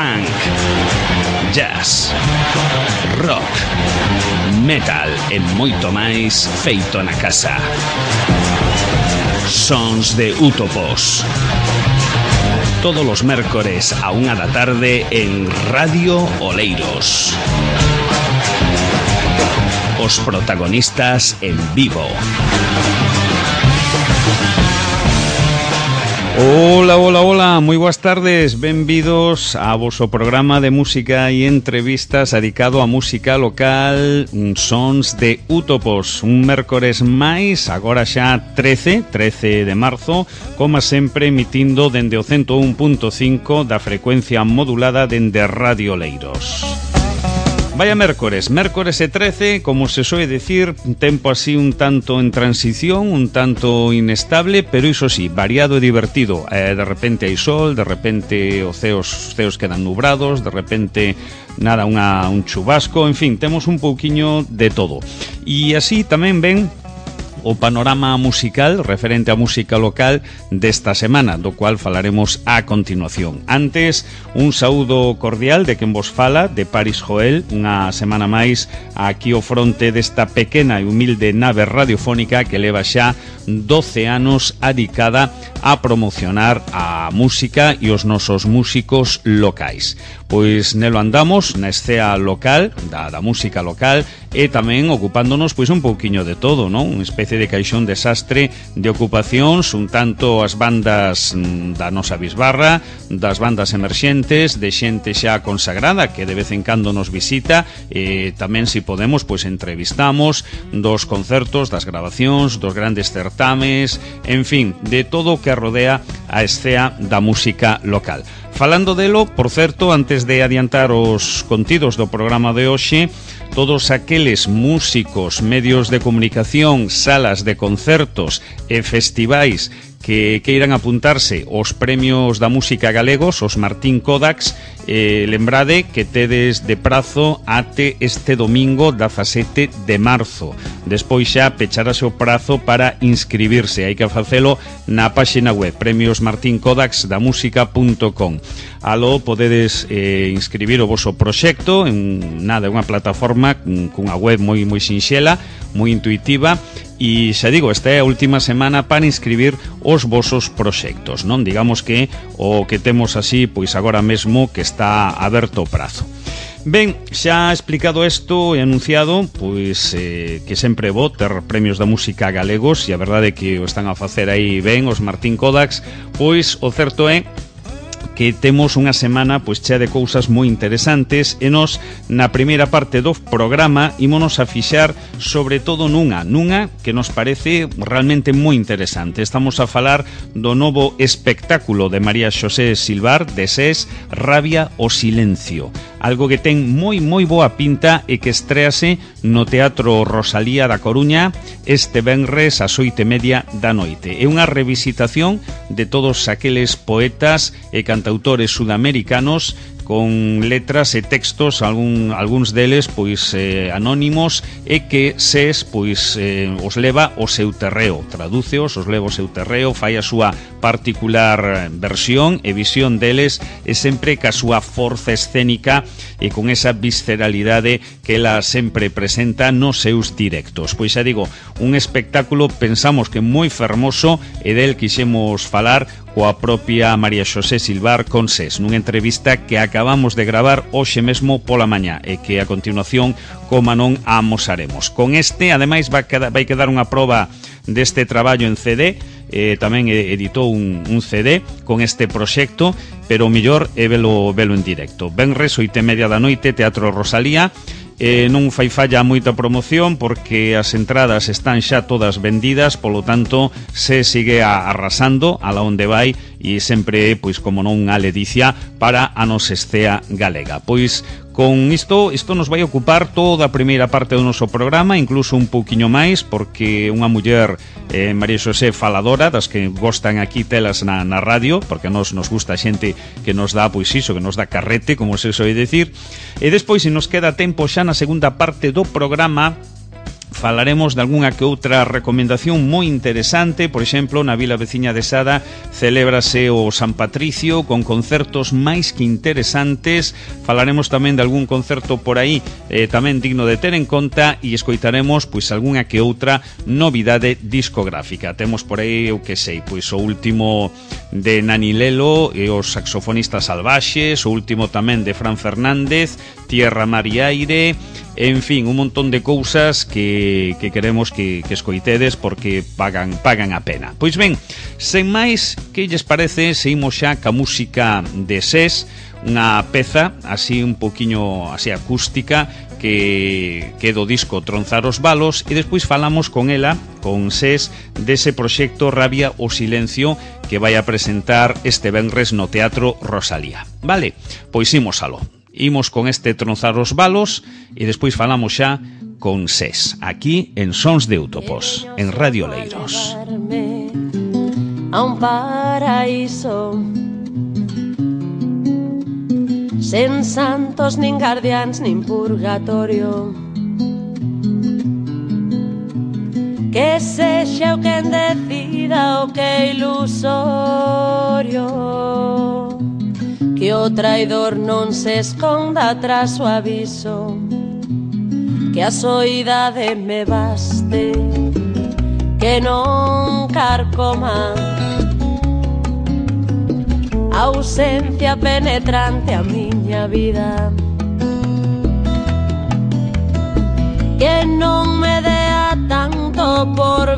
funk, jazz, rock, metal e moito máis feito na casa. Sons de Útopos. Todos os mércores a 1 da tarde en Radio Oleiros. Os protagonistas en vivo. Hola, moi boas tardes, benvidos a voso programa de música e entrevistas dedicado a música local, Sons de Útopos, un mércores máis, agora xa 13 de marzo, como sempre emitindo dende o 101.5 da frecuencia modulada dende Radio Oleiros. Vaya mércores e 13, como se soe decir, tempo así un tanto en transición, un tanto inestable, pero iso sí, variado e divertido. De repente hai sol, de repente os ceos quedan nubrados, de repente nada, un chubasco, en fin, temos un pouquiño de todo. E así tamén ven o panorama musical referente á música local desta semana, do cual falaremos a continuación. Antes, un saúdo cordial de quen vos fala, de Paris Joel, unha semana máis aquí ao fronte desta pequena e humilde nave radiofónica que leva xa 12 anos adicada a promocionar a música e os nosos músicos locais. Pois nelo andamos na escena local, da música local, e tamén ocupándonos pois un pouquiño de todo, non? Unha especie de caixón desastre de ocupacións, un tanto as bandas da nosa bisbarra, das bandas emerxentes, de xente xa consagrada que de vez en cando nos visita, e tamén, se podemos, pois entrevistamos dos concertos, das grabacións, dos grandes certames, en fin, de todo o que rodea a escena da música local. Falando delo, por certo, antes de adiantar os contidos do programa de hoxe, todos aqueles músicos, medios de comunicación, salas de concertos e festivais que queiran apuntarse aos premios da música galegos, os Martín Kodaks, lembrade que tedes de prazo até este domingo 17 de marzo. Despois xa pecharase o prazo para inscribirse. Hai que facelo na páxina web premiosmartinkodaksdamusica.com. Aló podedes inscribir o voso proxecto en unha plataforma cunha web moi sinxela, moi intuitiva. E xa digo, esta é a última semana para inscribir os vosos proxectos, non? Digamos que o que temos así, pois agora mesmo que está aberto o prazo. Ben, xa explicado isto e anunciado, pois que sempre é bo ter premios da música galegos, e a verdade é que o están a facer aí ben os Martín Kodaks, pois o certo é que temos unha semana pois chea de cousas moi interesantes, e nós na primeira parte do programa ímonos a fixar sobre todo nunha que nos parece realmente moi interesante. Estamos a falar do novo espectáculo de María Xosé Silvar, de SES, Rabia o Silencio, algo que ten moi boa pinta e que estréase no Teatro Rosalía da Coruña este venres ás 8:30 da noite. É unha revisitación de todos aqueles poetas e cantautores sudamericanos con letras e textos, algúns deles pois anónimos, e que SES pois os leva ao seu terreo, tradúceos, os leva ao seu terreo, fai a súa particular versión e visión deles, e sempre ca súa forza escénica e con esa visceralidade que ela sempre presenta nos seus directos. Pois xa digo, un espectáculo pensamos que moi fermoso, e del quixemos falar coa propia María Xosé Silvar con SES, nunha entrevista que acabamos de gravar hoxe mesmo pola mañá, e que a continuación, como non, amosaremos. Con este, ademais, vai quedar unha proba deste traballo en CD, tamén editou un CD con este proxecto, pero o mellor é velo en directo. Venres 8:30 da noite, Teatro Rosalía. Non fai falla moita promoción porque as entradas están xa todas vendidas, polo tanto se sigue arrasando a la onde vai, e sempre, pois como non, unha ledicia para a nosa escea galega. Pois con isto nos vai ocupar toda a primeira parte do noso programa, incluso un pouquiño máis, porque unha muller, María Xosé, faladora, das que gostan aquí telas na radio, porque nos gusta a xente que nos dá, pois iso, que nos dá carrete, como se soe decir. E despois, se nos queda tempo xa na segunda parte do programa, falaremos de algunha que outra recomendación moi interesante. Por exemplo, na vila veciña de Sada celébrase o San Patricio con concertos máis que interesantes. Falaremos tamén de algún concerto por aí tamén digno de ter en conta, e escoitaremos pois algunha que outra novidade discográfica. Temos por aí, eu que sei, pois o último de Nani Lelo e os saxofonistas salvaxes, o último tamén de Fran Fernández, Tierra, Mar e Aire. En fin, un montón de cousas que queremos que escoitedes porque pagan a pena. Pois ben, sen máis, que lles parece se imos xa ca música de SES, unha peza así un poquinho así acústica que do disco Tronzar os Balos, e despois falamos con ela, con SES, dese proxecto Rabia o Silencio que vai a presentar este venres no Teatro Rosalía. Vale, pois imos aló. Imos con este Tronzar os Balos e despois falamos xa con SES, aquí en Sons de Útopos, en Radio Leiros. A un paraíso sen santos, nin guardiáns, nin purgatorio, que sexa o quen decida o que é ilusorio, que o traidor non se esconda tras o aviso, que a soidade me baste, que non carcoma a ausencia penetrante a miña vida, que non me dea tanto por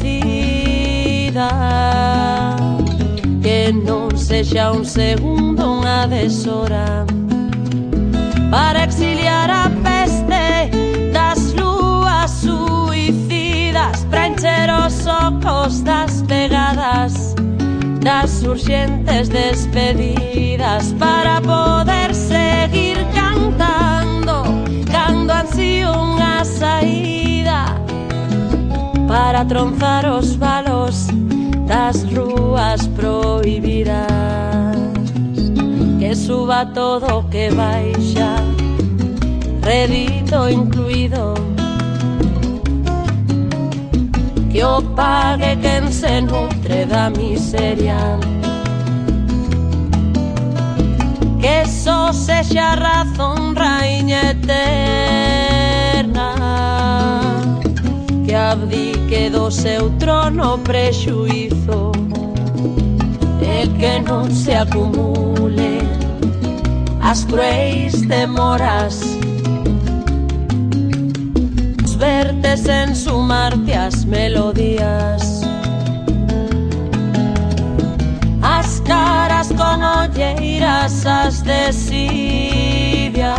vencida, que non sexa un segundo unha deshora para exiliar a peste das lúas suicidas, para encher os ocos das pegadas das urxentes despedidas, para poder seguir cantando cando ansío unha saída, para tronzar os balos das rúas prohibidas, que suba todo o que baixa, redito incluído, que o pague quen se nutre da miseria, que só sexa razón raíña eterna, que abdique do seu trono prexuízo, e que non se acumule as cruéis demoras, os vertes en sumarte as melodías, as caras con olleiras, as desidias,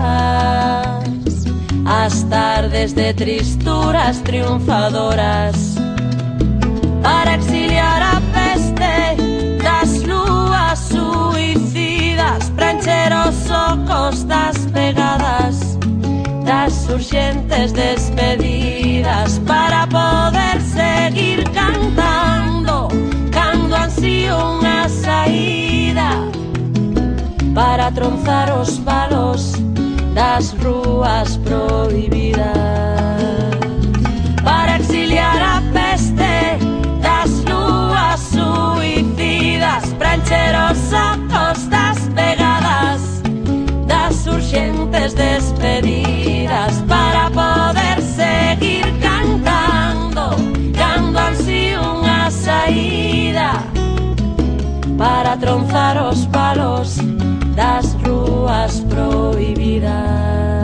as tardes de tristuras triunfadoras, para exiliar a peste das lúas suicidas, para encher os ocos das pegadas das urxentes despedidas, para poder seguir cantando cando ansío unha saída, para tronzar os balos das rúas prohibidas, para exiliar a peste das lúas suicidas, para encher os ocos das pegadas das urxentes despedidas, para poder seguir cantando cando ansío unha saída, para tronzar os palos das rúas prohibidas.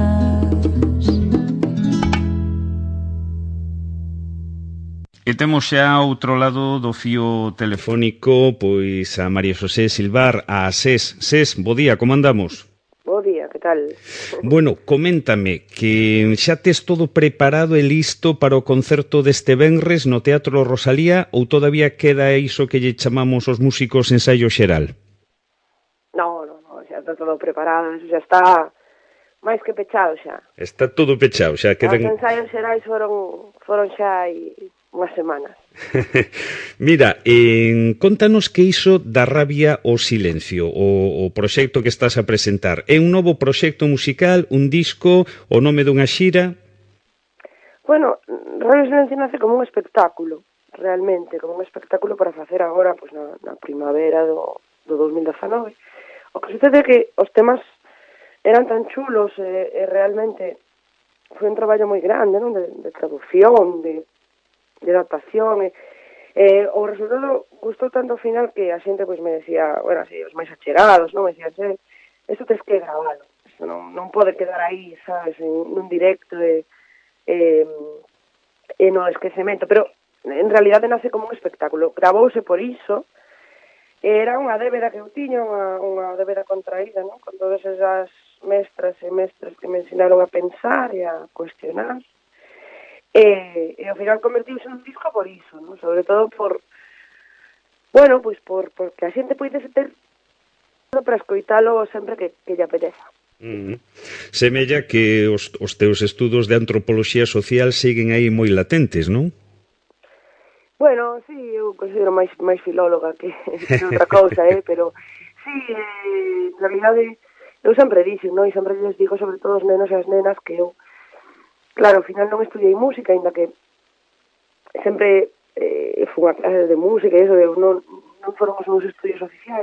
E temos xa ao outro lado do fío telefónico pois a María Xosé Silvar, a SES. SES, bo día, como andamos? Bo día, que tal? Bueno, coméntame que xa tes todo preparado e listo para o concerto deste venres no Teatro Rosalía, ou todavía queda iso que lle chamamos os músicos ensaio xeral? No, xa está todo preparado, xa está máis que pechado xa. Está todo pechado, xa quedan... Os ensaios xerais foron xa hai unhas semanas. Mira, contanos que iso da Rabia o Silencio, o proxecto que estás a presentar. É un novo proxecto musical, un disco, o nome dunha xira? Bueno, Radio Silencio nace como un espectáculo, realmente, como un espectáculo para facer agora, pois, na primavera do 2019. O que sucede é que os temas eran tan chulos e realmente foi un traballo moi grande, non? De traducción, de adaptación, o resultado gustou tanto ao final que a xente pois me decía, bueno, así, os máis achegados, non? Me decían, isto tens que gravalo, isto non pode quedar aí, sabes, nun directo e no esquecemento, pero en realidade nace como un espectáculo, gravouse por iso. Era unha débeda que eu tiña, unha débeda contraída, non? Con todas esas mestras e mestres que me ensinaron a pensar e a cuestionar. E ao final convertiuse nun disco por iso, non? Sobre todo bueno, pois porque a xente poidese ter para escoitalo sempre que lle apeteza. Semella que os teus estudos de antropoloxía social siguen aí moi latentes, non? Bueno, sí, eu considero máis filóloga que outra cousa, pero sí, en realidade eu sempre dixen, non? E sempre les digo, sobre todo os nenos e as nenas, que eu, claro, ao final non estudiei música, ainda que sempre foi unha clase de música e eso, non foron os meus estudios oficiais,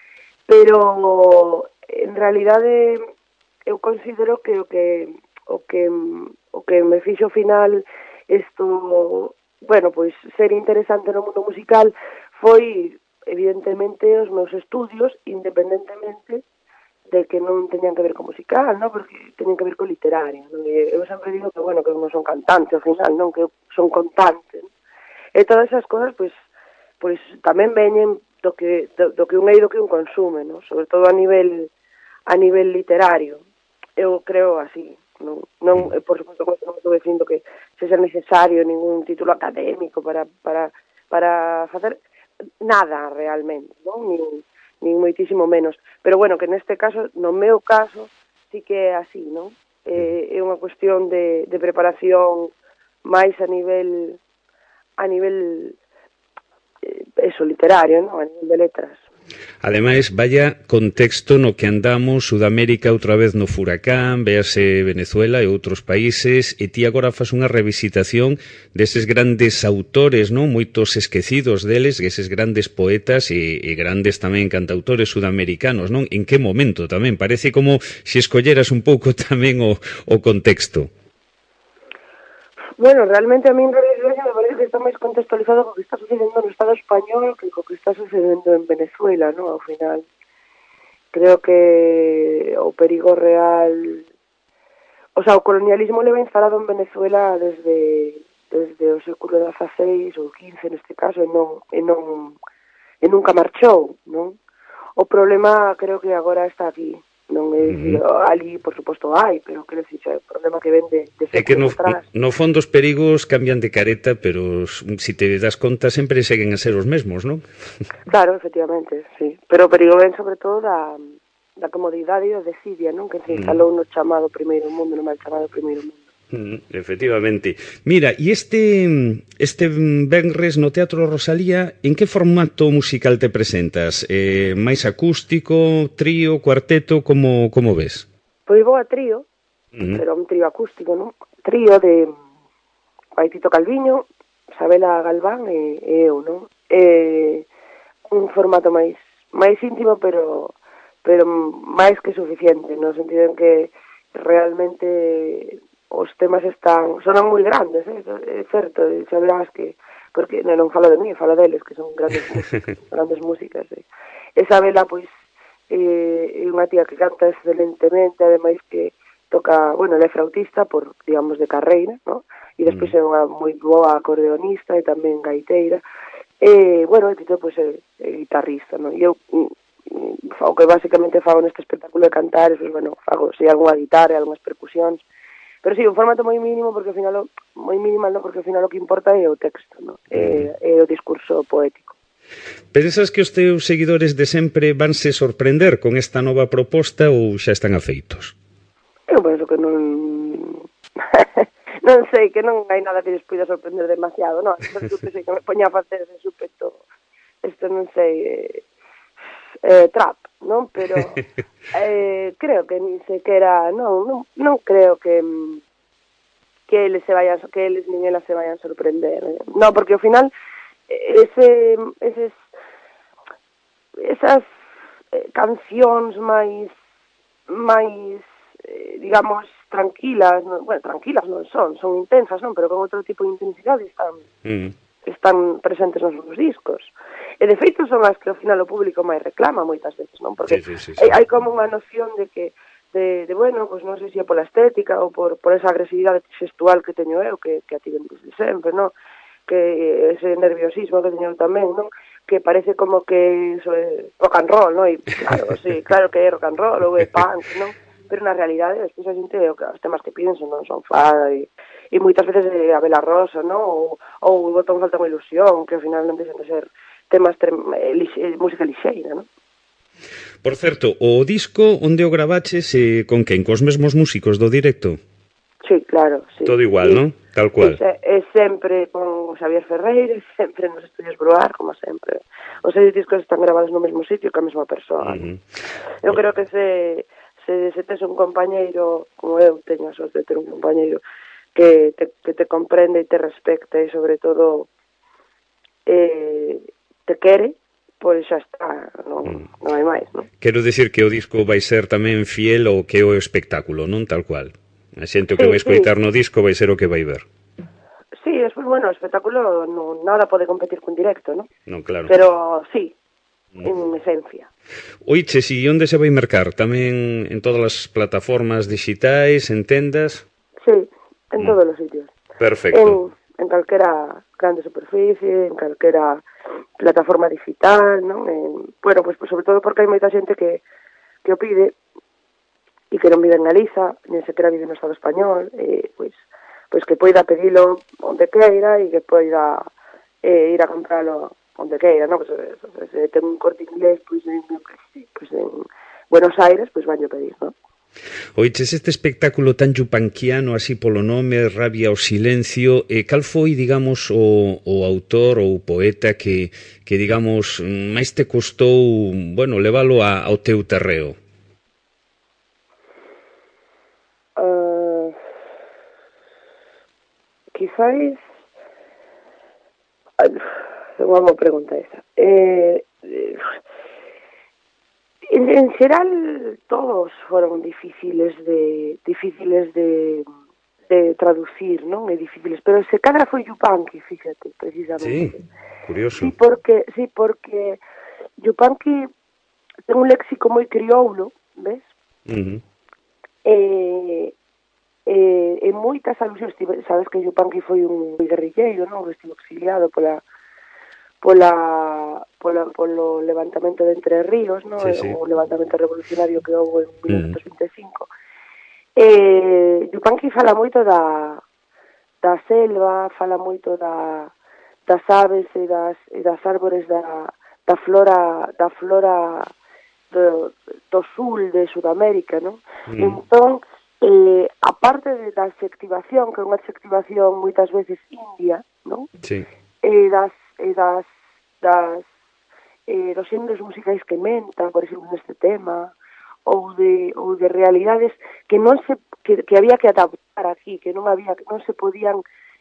pero en realidade eu considero que o que me fixo ao final isto, bueno, pois ser interesante no mundo musical foi evidentemente os meus estudios, independentemente de que non teñan que ver con musical, non? Porque teñen que ver con literario, non? E eu sempre digo que, bueno, que eu non son cantante ao final, non? Que eu son contante, non? E todas esas cosas, pois tamén veñen do que un é e do que un consume, non? Sobre todo a nivel literario. Eu creo así, non por suposto, non estou dicindo que sexa necesario ningún título académico para facer nada realmente, non? Nin moitísimo menos. Pero bueno, que neste caso, no meu caso, sí que é así, non? É unha cuestión de preparación máis a nivel eso, literario, non? A nivel de letras. Ademais, vaya contexto no que andamos, Sudamérica outra vez no furacán, véase Venezuela e outros países, e ti agora fas unha revisitación deses grandes autores, non? Moitos esquecidos deles, eses grandes poetas e grandes tamén cantautores sudamericanos, non? En que momento tamén? Parece como se escolleras un pouco tamén o contexto. Bueno, realmente a mí en realidad me parece que está máis contextualizado co que está sucedendo no Estado español que co que está sucedendo en Venezuela, ¿no? Ao final, creo que o perigo real... O sea, o colonialismo leva instalado en Venezuela desde o século XVI ou XV neste caso e nunca marchou, non? O problema creo que agora está aquí. Non é dicir, ali, por suposto, hai, pero quero dicir, o problema que ven de é que no fondo os perigos cambian de careta, pero si te das conta sempre seguen a ser os mesmos, non? Claro, efectivamente, sí. Pero o perigo ven sobre todo da comodidade e da desidia, non? Que se instalou no chamado primeiro mundo, no mal chamado primeiro mundo. Efectivamente. Mira, e este venres no Teatro Rosalía, en que formato musical te presentas? Máis acústico, trío, cuarteto, como ves? Pois vou a trío, pero un trío acústico, non? Trío de Tito Calviño, Sabela Galván e eu, non? Un formato máis íntimo, pero máis que suficiente, no sentido en que realmente os temas sonan moi grandes, é certo, xa verás que, porque non falo de mí, falo deles, que son grandes músicas. E Sabela, pois, é unha tía que canta excelentemente, ademais que toca, bueno, ela é flautista por, digamos, de carreira, ¿no? E despois é unha moi boa acordeonista e tamén gaiteira. E, bueno, Tito, pois, é guitarrista, ¿no? E eu, o que basicamente fago neste espectáculo de cantar, pois, bueno, fago, sei, algunha guitarra, algunhas percusións, pero sí, un formato moi mínimo, porque ao final, moi minimal, no, porque ao final o que importa é o texto, ¿no? É o discurso poético. Pensas que os teus seguidores de sempre vanse sorprender con esta nova proposta ou xa están afeitos? Eu penso que non... non sei, que non hai nada que les poida sorprender demasiado, non? Eu pensei que me poña a facer ese súpeto, non sei, trap, non? Pero creo que ni sequera, non creo que que eles nin elas se vayan sorprender. No, porque ao final esas cancións máis digamos tranquilas, bueno, tranquilas non son intensas, non, pero con outro tipo de intensidade están presentes nos meus discos. E de feito son as que ao final o público máis reclama moitas veces, non? Porque sí. hai como unha noción de que bueno, pues non sei se é pola estética ou por esa agresividade xestual que teño eu, que a tiven desde sempre, non? Que ese nerviosismo que teño eu tamén, non? Que parece como que iso é rock and roll, non? E claro, sí, claro que é rock and roll ou é punk, non? Pero na realidade, despois a xente, os temas que piden son fada e moitas veces a Vela Rosa, non? Ou Botón falta unha ilusión, que ao final non deixan de ser temas música lixeira, non? Por certo, o disco onde o gravaches con quen? Cos mesmos músicos do directo? Sí, claro, sí. Todo igual, non? Tal cual. É sempre con Xavier Ferreira, sempre nos estudios Bruar, como sempre. Os 6 discos están gravados no mesmo sitio que a mesma persoa. Eu creo que se tes un compañeiro, como eu teño a sorte de ter un compañeiro que te comprende e te respecta e sobre todo te quere, pois xa está, non hai máis, non? Quero dicir que o disco vai ser tamén fiel ao que é o espectáculo, non? Tal cual. A xente o que vai escoitar no disco vai ser o que vai ver. Sí, despois, bueno, o espectáculo nada pode competir cun directo, non? Non, claro. Pero sí, en esencia. Oiches, e onde se vai mercar? Tamén en todas as plataformas digitais, en tendas? Sí, en todos os sitios. Perfecto. En calquera grande superficie, en calquera plataforma digital, non? Bueno, pues sobre todo porque hai moita xente que o pide e que non vive en Galiza, nin sequera vive no Estado español, pois que poida pedilo onde queira e que poida ir a compralo onde queira, non? Pues, se ten un Corte Inglés, pois en Buenos Aires, pois vanlle pedir, non? Oiches, este espectáculo tan yupanquiano, así polo nome, Rabia ao silencio, cal foi, digamos, o autor ou poeta que digamos, máis te costou, bueno, leválo ao teu terreo? Quizás é unha boa pregunta esa. En xeral todos foron difíciles de traducir, non? É difíciles, pero se cadra foi Yupanqui, fíjate, precisamente. Sí, curioso. Sí, porque Yupanqui ten un léxico moi crioulo, ves? E moitas alusións, sabes que Yupanqui foi un guerrilleiro, non? Estivo exiliado polo levantamento de Entre Ríos, non? Sí. O levantamento revolucionario que houve en 1925. Yupanqui fala moito da selva, fala moito das aves e das árbores da flora do sul de Sudamérica, non? Entón, a parte da adxectivación, que é unha adxectivación moitas veces india, non? Sí. Dos xéneros musicais que menta, por exemplo, neste tema, ou de realidades que non que había que adaptar aquí, que non se podían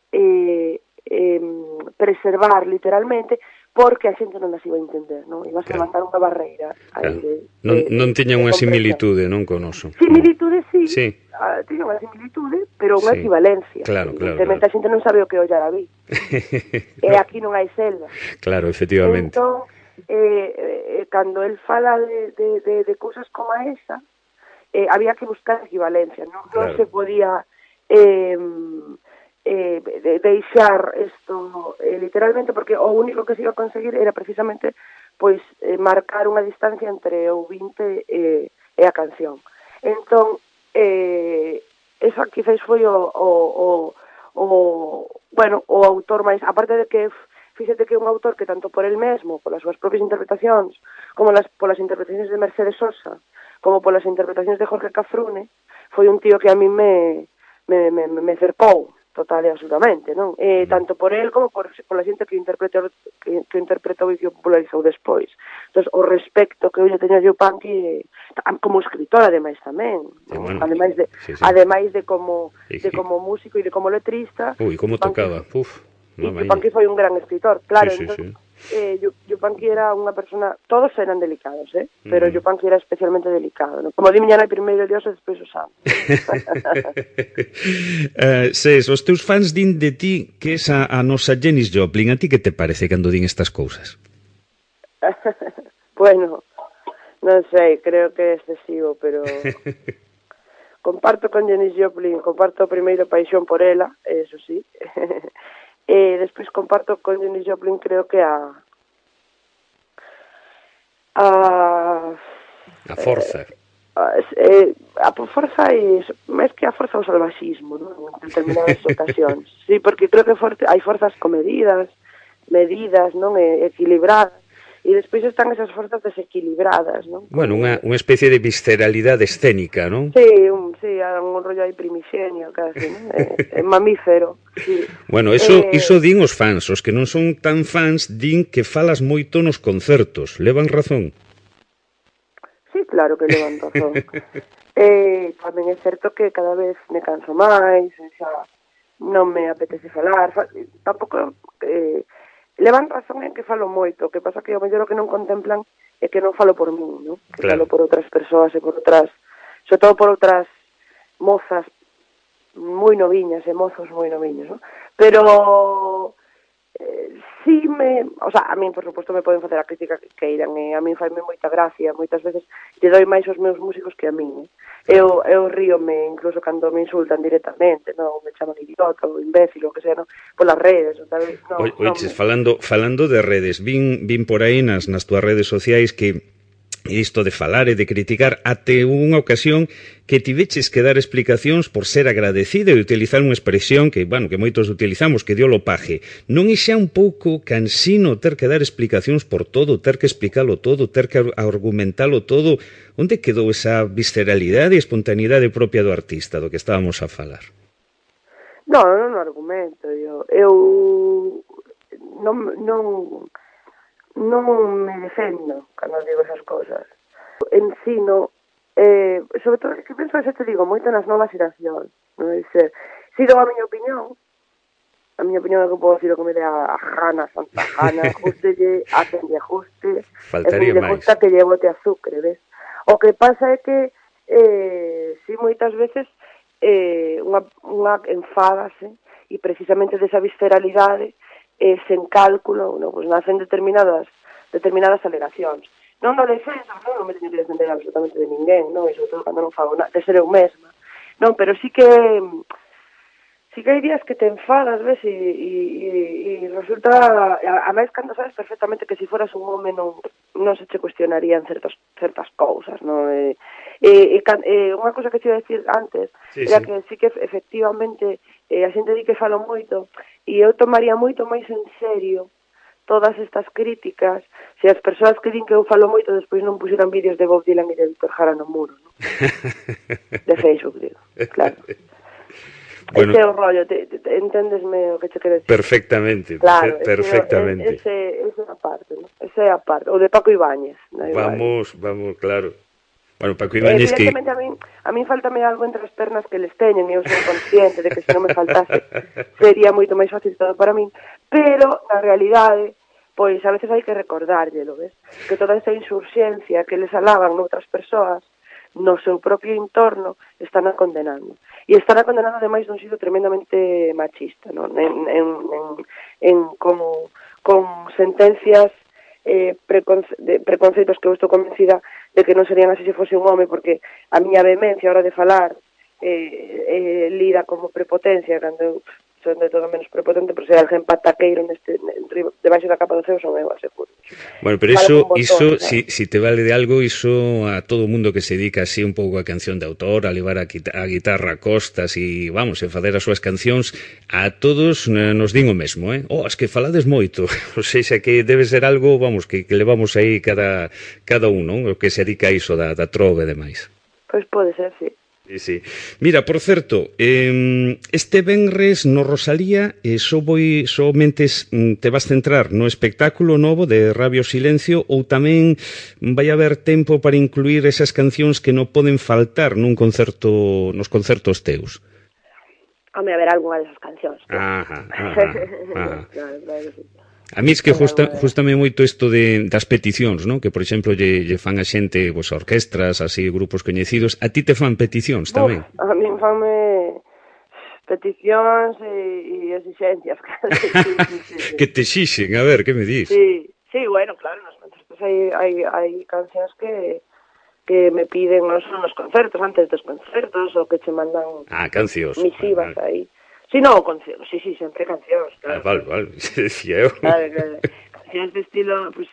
preservar literalmente, porque a xente non as iba a entender, non? Ibas a levantar unha barreira. Claro. Non tiña unha similitude, non, con oso. Similitude, sí. Tiña unha similitude, pero unha equivalencia. Claro. Evidentemente a xente non sabe o que ollar a vi. E aquí non hai selva. Claro, efectivamente. Entón, cando el fala de cousas como esa, había que buscar equivalencia, non se podía deixar isto literalmente, porque o único que se iba a conseguir era precisamente pois marcar unha distancia entre o ouvinte e a canción. Entón, esa quizás foi o autor máis, aparte de que fíxate que é un autor que tanto por el mesmo, polas súas propias interpretacións, como polas interpretacións de Mercedes Sosa, como polas interpretacións de Jorge Cafrune, foi un tío que a mí me cercou, total e absolutamente, non? Tanto por el como por a xente que interpretou e que o popularizou despois. Entón, o respecto que eu lle teño a Joe Punky como escritor, ademais tamén, bueno, ademais de como músico e de como letrista. Ui, como tocaba, Joe Punky foi un gran escritor, claro, sí. Joe Punky era unha persona, todos eran delicados, pero Joe Punky era especialmente delicado, ¿no? Como di miña nai, primeiro Dios e despois o santo. Ses, os teus fans din de ti que es a nosa Janis Joplin. A ti que te parece cando din estas cousas? Bueno, non sei, creo que é excesivo, pero comparto con Janis Joplin, comparto primeiro paixón por ela, eso sí. Despois comparto con Janis Joplin, creo que a forza. A forza e máis que a forza o salvaxismo, non? En determinadas ocasións. Sí, porque creo que hai forzas comedidas, medidas, non? Equilibradas. E despois están esas forzas desequilibradas, non? Bueno, unha especie de visceralidade escénica, non? Sí, un rollo aí primixenio, casi, non? Mamífero, sí. Bueno, iso din os fans. Os que non son tan fans din que falas moito nos concertos. Levan razón? Sí, claro que levan razón. Tamén é certo que cada vez me canso máis, xa non me apetece falar, tampouco... levan razón en que falo moito, que pasa que ao mellor o que non contemplan é que non falo por min, non? Que falo por outras persoas e por outras, sobre todo por outras mozas moi noviñas e mozos moi noviños, non? Pero sí o sea, a min, por suposto, me poden facer a crítica que queiran, e a min faime moita gracia, moitas veces lle doi máis aos meus músicos que a min, Eu ríome incluso cando me insultan directamente, non, me chaman idiota ou imbécil ou que sea, non, polas redes, tal vez, non. Oiches, falando de redes, vin por aí nas túas redes sociais que isto de falar e de criticar, até unha ocasión que tiveches que dar explicacións por ser agradecido e utilizar unha expresión que, bueno, que moitos utilizamos, que dio lo paje. Non é xa un pouco cansino ter que dar explicacións por todo, ter que explicalo todo, ter que argumentalo todo? Onde quedou esa visceralidade e espontaneidade propia do artista, do que estábamos a falar? Non argumento, eu non me defendo cando digo esas cosas. Ensino, sobre todo, que penso que te digo moito nas novas xeracións, non é dizer, si dou a miña opinión é que podo decir o que me dé a Jana, Santa Jana, ajustelle, a quen lle ajuste, faltaría máis. Gusta que lle bote azúcar, ves? O que pasa é que, si moitas veces, unha enfádase, e precisamente desa visceralidade, sen cálculo, no, pues nacen determinadas alegacións. Non defenso, non me teño que defender absolutamente de ninguén, non, e sobre todo cando non fago nada, de ser eu mesma. Non, pero sí que hai días que te enfadas, ves, e resulta, a máis cando sabes perfectamente que se foras un home non se che cuestionarían certas cousas, non? Unha cousa que te iba a decir antes era que sí que efectivamente a xente di que falo moito, e eu tomaría moito máis en serio todas estas críticas se as persoas que din que eu falo moito despois non puxeran vídeos de Bob Dylan e de Víctor Jara no muro, non? De Facebook, digo, claro. Bueno, ese é o rollo, entendesme o que che quero decir? Perfectamente, claro, perfectamente. Ese é a parte, ¿no? Ese é a parte, o de Paco Ibáñez. Vamos, claro. Bueno, Paco Ibáñez que... Evidentemente a min faltame algo entre as pernas que les teñen, e eu sou consciente de que se non me faltase sería moito máis fácil todo para min, pero na realidade, pois a veces hai que recordárllelo, ves? Que toda esa insurxencia que les alaban noutras persoas no seu propio entorno están a condenando. E están a condenando ademais dun xeito tremendamente machista, non? Con sentencias preconceitos que eu estou convencida de que non serían así se fose un home, porque a miña vehemencia a hora de falar lida como prepotencia, cando eu son de todo menos prepotente, pero se alguén pataqueiro debaixo da capa do ceo son eu, aseguro. Bueno, pero iso si te vale de algo, iso a todo o mundo que se dedica así un pouco a canción de autor, a levar a guitarra a costas e, vamos, a facer as súas cancións, a todos nos din o mesmo, es que falades moito, ou seja, que debe ser algo, vamos, que levamos aí cada un, non? O que se dedica a iso da trova e demais. Pois pode ser, sí. Sí, sí. Mira, por certo, este venres no Rosalía somente te vas centrar no espectáculo novo de Rabio Silencio ou tamén vai haber tempo para incluir esas cancións que non poden faltar nos concertos teus? Home, a ver algunha desas cancións. Ajá. Claro, sí. A mí es que justame moito isto das peticións, non? Que, por exemplo, lle fan a xente, pues, orquestras, así, grupos coñecidos. A ti te fan peticións tamén? A mí fanme peticións e exixencias. Sí. Que te xixen, a ver, que me dís? Sí, bueno, claro, nos concertos hai cancións que me piden nos concertos, antes dos concertos, ou que che mandan cancións. Misivas aí. Sí, no, sí, sempre cancións, claro. Vale, decía eu. Claro. Cancións de estilo, pues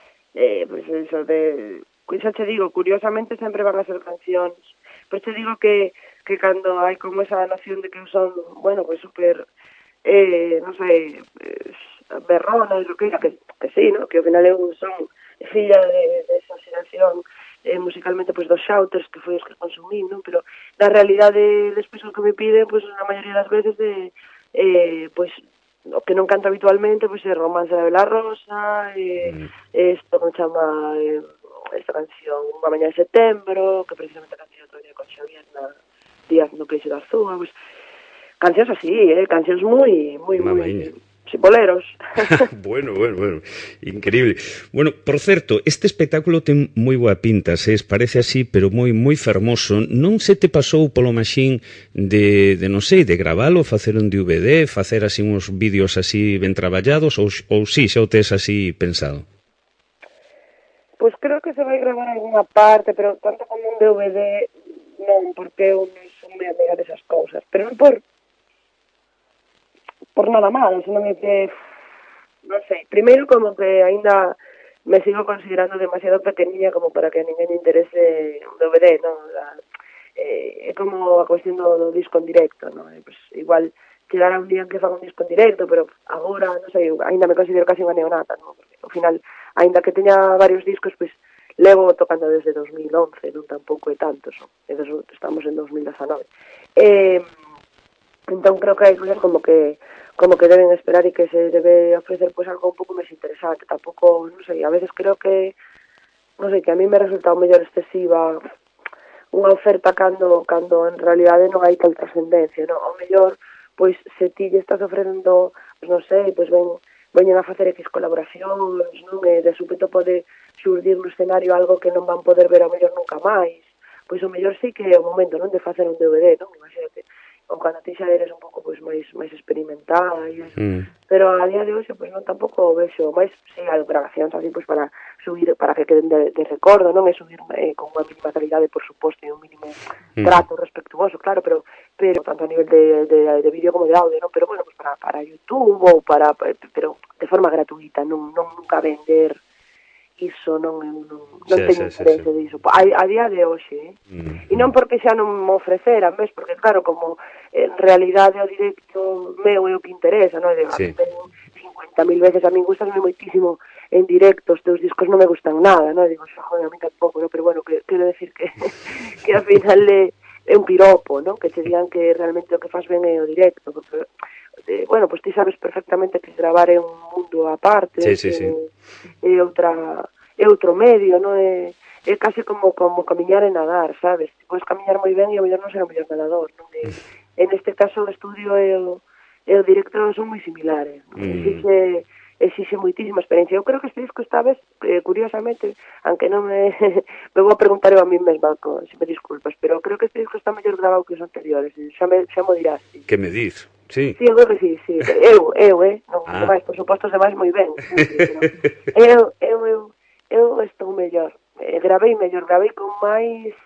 eso de... Xa te digo, curiosamente sempre van a ser cancións. Pues te digo que cando hai como esa noción de que son, bueno, pues super, non sei, berrona, que sí, ¿no? Que ao final eu son filla de esa xeración musicalmente pues dos shouters que foi os que consumí, non? Pero na realidade despois o que me piden, pues na maioría das veces pues o que non canto habitualmente, pues é Romance de la Rosa, isto como chama esta canción Unha mañá de setembro, que precisamente a canción outro día con Xavier Díaz no Peixe da Azúa, pues cancións así, cancións moi sí, boleros. Bueno, increíble. Bueno, por certo, este espectáculo ten moi boa pinta, parece así, pero moi fermoso. Non se te pasou polo maxín de non sei, de gravalo, facer un DVD, facer así uns vídeos así ben traballados, ou sí, xa o tes así pensado? Pois creo que se vai gravar algunha parte, pero tanto como un DVD non, porque eu non son moi amiga desas cousas, pero non por nada malo, senón que, non sei, primeiro como que aínda me sigo considerando demasiado pequeniña como para que a ninguén interese un DVD, non? É como a cuestión do disco en directo, non? Pues, igual chegará un día en que faga un disco en directo, pero agora, non sei, aínda me considero casi unha neonata, non? Porque ao final, aínda que teña varios discos, pues levo tocando desde 2011, non tampouco é tanto, estamos en 2019. Entón creo que hai cousas como que deben esperar e que se debe ofrecer pues algo un pouco máis interesante. Tampouco, non sei, a veces creo que non sei, que a mí me resulta mellor excesiva unha oferta cando en realidade non hai tal trascendencia, non? O mellor, pois, se ti lle estás ofrecendo, pues, non sei, pois veñen a facer X colaboracións, non? E de súpeto pode xurdir no escenario algo que non van poder ver a mellor nunca máis. Pois o mellor sí que é o momento, non? De facer un DVD, non? Imagínate. ou cando ti xa eres un pouco pois máis experimentada e eso. Pero a día de hoxe pois non tampouco vexo máis hai grabacións así pois para subir, para que queden de recordo, non é subir con unha mínima calidade, por suposto, e un mínimo trato respectuoso, claro, pero tanto a nivel de vídeo como de audio, non? Pero bueno, pues para YouTube ou pero de forma gratuita, non nunca vender iso, non teño interese diso. A día de hoxe, e non porque xa non me ofreceran, ves? Porque claro, como en realidade o directo meu é o que interesa, non? Sí. 50.000 veces, a mí gustasme moitísimo en directo, os teus discos non me gustan nada, non? Digo, joder, a mí tampouco, non? Pero bueno, quero decir que ao final é un piropo, non? Que che digan que realmente o que faz ben é o directo, porque bueno, pues ti sabes perfectamente que gravar é un mundo aparte, é outro medio, non é case como camiñar e nadar, sabes? Ti podes camiñar moi ben e o mellor non ser o mellor nadador, non? En este caso o estudio e o directo son moi similares, non? Exixe moitísima experiencia. Eu creo que este disco esta vez, curiosamente, aunque non me vou a preguntar eu a mí mesma, se me disculpas, pero creo que este disco está mellor grabado que os anteriores, xa mo dirás. Que me dis? Sí. Sí, eu creo que sí. Eu, non demais, por suposto, os demais moi ben. Pero eu estou mellor. Gravei con máis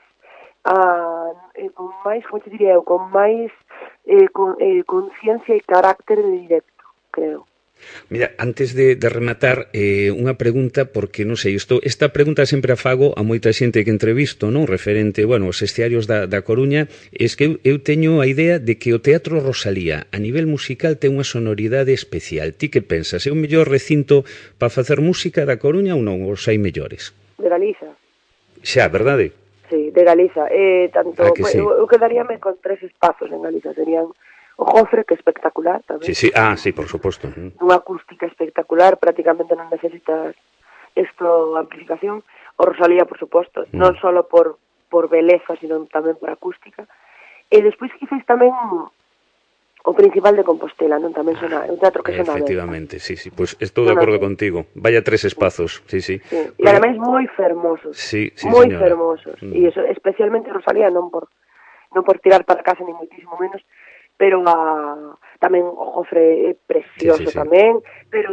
como te diría eu, con máis conciencia e carácter de directo, creo. Mira, antes de rematar, unha pregunta, porque, non sei, esta pregunta sempre a fago a moita xente que entrevisto, non? Referente, bueno, aos estiarios da Coruña, es que eu teño a idea de que o Teatro Rosalía, a nivel musical, ten unha sonoridade especial. Ti que pensas? É o mellor recinto para facer música da Coruña ou non? Os hai mellores? De Galiza. Xa, verdade? sí, de Galiza. Tanto, que sí? eu quedaríame con 3 espazos en Galiza, serían o Jofre, que é espectacular tamén. Sí, sí, por suposto. Unha acústica espectacular, prácticamente non necesitas amplificación. O Rosalía, por suposto, non só por beleza, sino tamén por acústica. E despois quizás tamén o Principal de Compostela, non? Tamén sona, é un teatro que sona ben. Efectivamente, sí, pois estou de acordo contigo. Vaya 3 espazos, sí. E ademais moi fermosos. Sí, moi señora. Fermosos. E eso, especialmente Rosalía, non por tirar para casa ni moitísimo menos, pero tamén o Jofre é precioso tamén, pero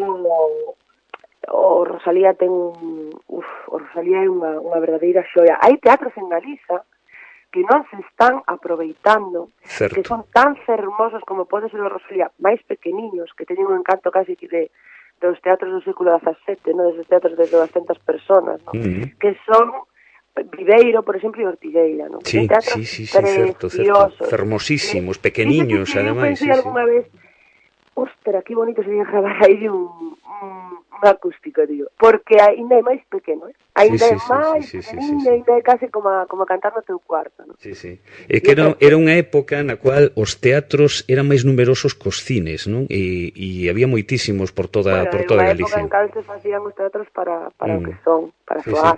o Rosalía ten o Rosalía é unha verdadeira xoia. Hai teatros en Galiza que non se están aproveitando, que son tan fermosos como pode ser o Rosalía, máis pequeniños, que teñen un encanto casi que dos teatros do século XVII, ¿no? Deses teatros de 200 personas, ¿no? Que son Viveiro, por exemplo, e Ortigueira, ¿no? Sí, certo. Fermosísimos, pequeniños, ademais. Eu pensei algunha vez, ostras, que bonito sería gravar aí unha acústica, digo, porque ainda é máis pequeno, ainda é máis pequeniño, ainda é casi como cantar no teu cuarto, ¿no? Sí. É que era unha época na cual os teatros eran máis numerosos cos cines, non? E había moitísimos por toda Galicia. Era unha época en cal se facían os teatros para o que son, para soar.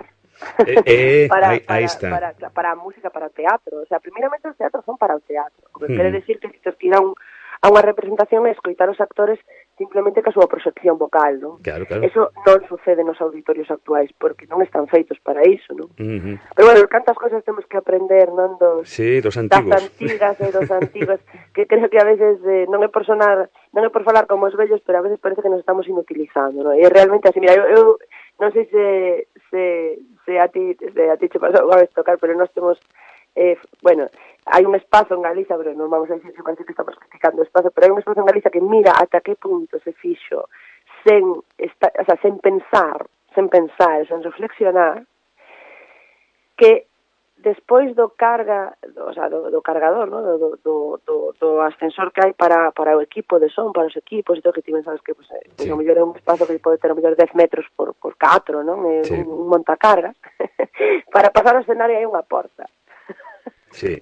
Aí está. Para a música, para o teatro. O sea, primeiramente os teatros son para o teatro. O que quere decir que se te tira a unha representación e escoitar os actores simplemente ca súa proxección vocal, non? Claro. Eso non sucede nos auditorios actuais, porque non están feitos para iso, non? Pero bueno, cantas cosas temos que aprender, non? Dos antigos. Das antigas e dos antigos, que creo que a veces non é por falar como os vellos, pero a veces parece que nos estamos inutilizando, non? E realmente así, mira, eu non sei se a ti che pasou unha vez tocar, pero nós temos bueno, hai un espazo en Galiza, pero non vamos a dicir que parece que estamos criticando o espazo, pero hai un espazo en Galiza que mira ata que punto se fixo sen pensar, sen reflexionar, que despois do cargador, ¿no? do ascensor que hai para o equipo de son, para os equipos e todo, que ti sabes que pues, o mellor é un espazo que pode ter o mellor 10 metros por 4, non? Un montacargas. Para pasar ao escenario hai unha porta. Sí,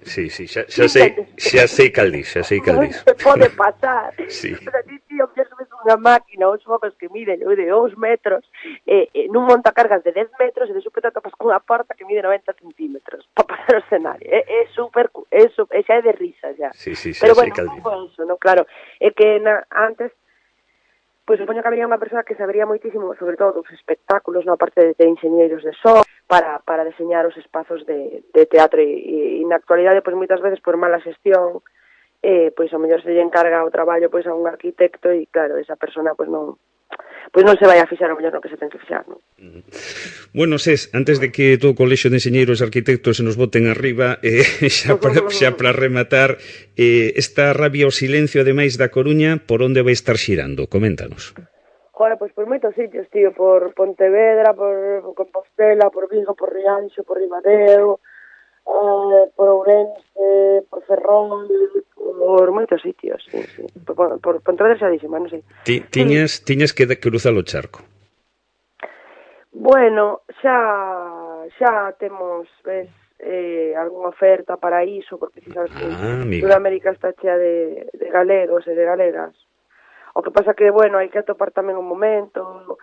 xa sei cal dis. Non se pode pasar. Sí. Pero a ti, tío, subes unha máquina, uns focos que miden de 2 metros, nun montacargas de 10 metros, e de súpeto topas cunha porta que mide 90 centímetros para pasar o escenario. É super, xa é de risa, xa. Sí, pero bueno, cal dis. Eso, no, claro, é que antes, pois supoño que habría unha persona que sabería moitísimo, sobre todo dos espectáculos, no, aparte de enxeñeiros de son, para deseñar os espazos de teatro, e na actualidade, pois moitas veces por mala xestión, pois ao mellor se lle encarga o traballo pois a un arquitecto, e claro, esa persona pois non se vai a fixar ao mellor no que se ten que fixar, non? Bueno, antes de que todo o colexio de enxeñeiros e arquitectos se nos boten arriba, xa para rematar, esta rabia ao silencio, ademais da Coruña, por onde vai estar xirando? Coméntanos. Joder, pois por moitos sitios, tío, por Pontevedra, por Compostela, por Vigo, por Rianxo, por Ribadeo, por Ourense, por Ferrol, por moitos sitios, sí. Por Pontevedra xa dixen, non sei. Tiñas que cruzar o charco. Bueno, xa temos, ves, algunha oferta para iso, porque si sabes que Sudamérica está chea de galegos e de galegas. O que pasa que, bueno, hai que atopar tamén un momento,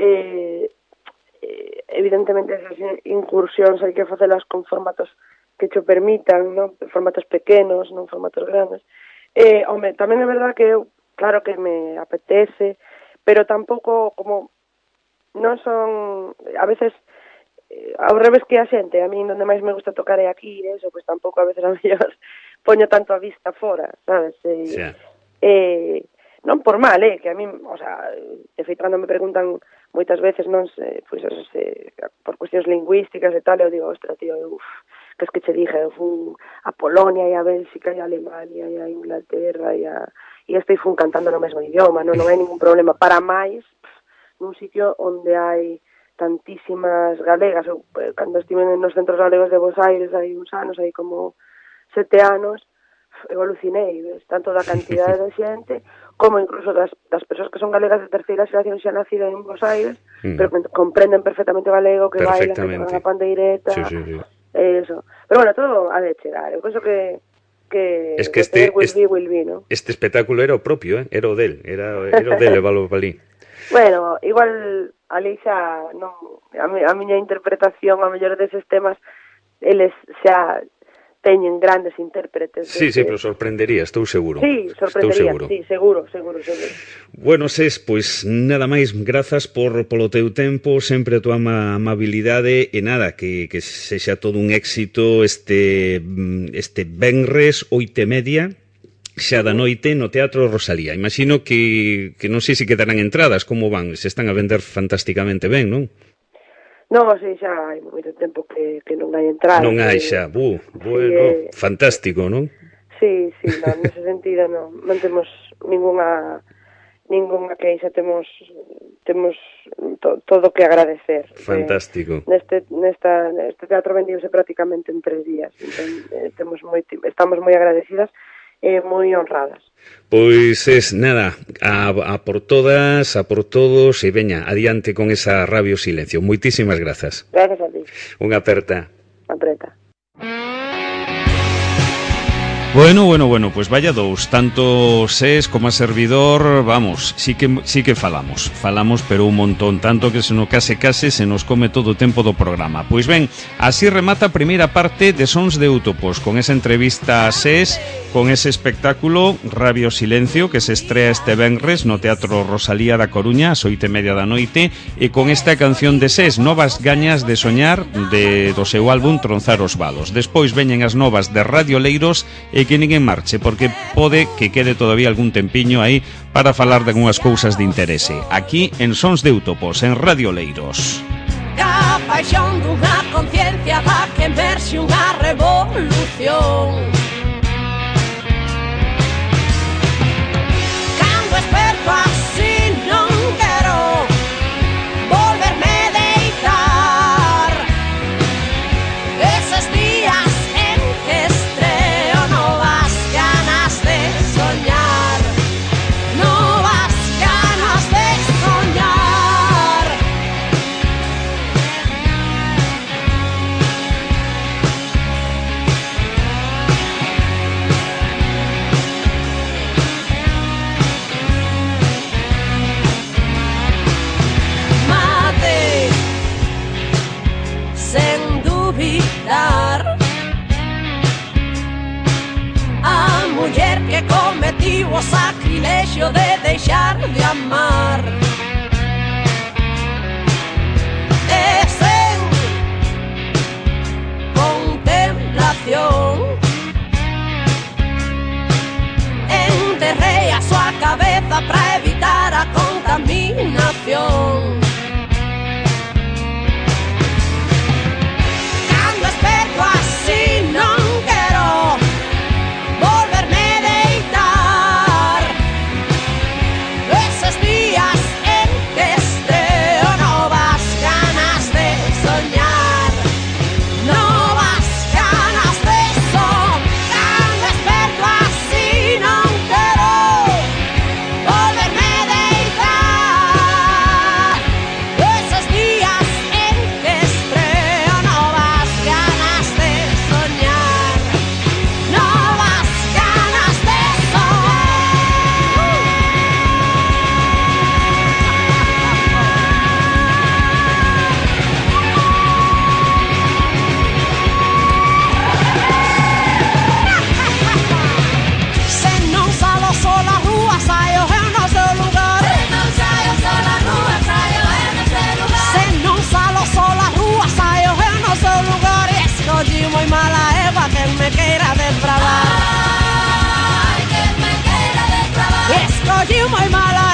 evidentemente esas incursións hai que facelas con formatos que cho permitan, non? Formatos pequenos, non formatos grandes. Home, tamén é verdad que claro que me apetece, pero tampouco como non son, a veces ao revés que a xente, a mí onde máis me gusta tocar é aquí, eso, pois tampouco a veces a mellor poño tanto a vista fora, sabes? Non por mal, que a mí, o sea, de feito, cando me preguntan moitas veces, non sei, pois, por cuestións lingüísticas e tal, eu digo, ostra, tío, que es que che dije, eu fun a Polonia e a Bélxica e a Alemania e a Inglaterra e estou cantando no mesmo idioma, non hai ningún problema. Para máis, nun sitio onde hai tantísimas galegas, eu, cando estive nos centros galegos de Bos Aires hai uns anos, hai como 7 anos, eu alucinei, tanto da cantidade de xente como incluso das persoas que son galegas de terceira xeración xa nacida en Bos Aires, pero que comprenden perfectamente o galego, que bailan, que tocan a pandeireta, Eso. Pero bueno, todo ha de chegar. Eu penso que es que will be, ¿no? Este espectáculo era o propio, era o del, era o del levalo palí. Bueno, igual ali xa non, a miña interpretación a mellor deses temas eles xa teñen grandes intérpretes. Sí, pero sorprendería, estou seguro. Sí, sorprendería, sí, seguro. Bueno, Ses, pois nada máis, grazas polo teu tempo, sempre a tua amabilidade e nada, que sexa todo un éxito este venres 8:30 xa da noite no Teatro Rosalía. Imagino que non sei se quedarán entradas, como van, se están a vender fantásticamente ben, non? Non, sí, xa hai moito tempo que non hai entrada. Non hai xa, bueno, fantástico, non? Sí, nese sentido non temos ninguna queixa, temos todo que agradecer. Fantástico. Neste teatro vendiuse prácticamente en 3 días, entón, estamos moi agradecidas e moi honradas. Pois nada, a por todas, a por todos e veña, adiante con esa Radio Silencio. Moitísimas grazas. Gracias a ti. Unha aperta. Apreta. Bueno, pues vaya dous, tanto Ses como a servidor, vamos, sí que falamos, pero un montón, tanto que se nos case se nos come todo o tempo do programa. Pois ben, así remata a primeira parte de Sons de Útopos, con esa entrevista a Ses, con ese espectáculo Radio Silencio que se estrea este venres no Teatro Rosalía da Coruña ás 8:30 da noite, e con esta canción de Ses, Novas gañas de soñar, do seu álbum Tronzar os Valos. Despois veñen as novas de Radio Leiros e que ninguén marche, porque pode que quede todavía algún tempiño aí para falar de algunhas cousas de interese. Aquí en Sons de Útopos, en Radio Leiros. A paixón dunha conciencia va que emerxe unha revolución. Cando esperto así non quero volverme deitar. Eses días en que estreo novas ganas de soñar, novas ganas de soñar. Mate, sen duvidar, a muller que cometió o sacrilexio de deixar de amar. E sen contemplación enterrei a súa cabeza para evitar a contaminación. Cando esperto así non quero volverme deitar. Eses días en que estreo novas ganas de soñar, novas ganas de soñar. Cando esperto así non quero volverme deitar. Eses días en que estreo novas ganas de soñar, novas ganas de Se non salo sola a rúa, saio eu no seu lugar. Se non saio sola a rúa, saio eu no seu lugar. Se non salo sola a rúa, saio eu no seu lugar. E escolli moi mala eva quen me queira desbravar. Ai, quen me queira desbravar. Escolli moi mala